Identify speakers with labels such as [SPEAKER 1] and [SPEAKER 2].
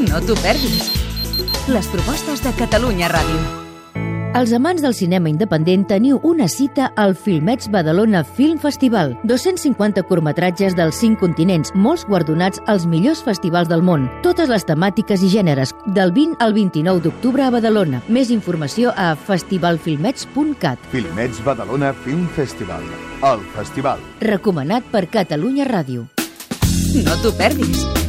[SPEAKER 1] No t'ho perdis. Les propostes de Catalunya Ràdio.
[SPEAKER 2] Els amants del cinema independent teniu una cita al Filmets Badalona Film Festival. 250 curtmetratges dels 5 continents, molts guardonats als millors festivals del món. Totes les temàtiques i gèneres, del 20 al 29 d'octubre a Badalona. Més informació a festivalfilmets.cat.
[SPEAKER 3] Filmets Badalona Film Festival. El festival.
[SPEAKER 2] Recomanat per Catalunya Ràdio.
[SPEAKER 1] No t'ho perdis.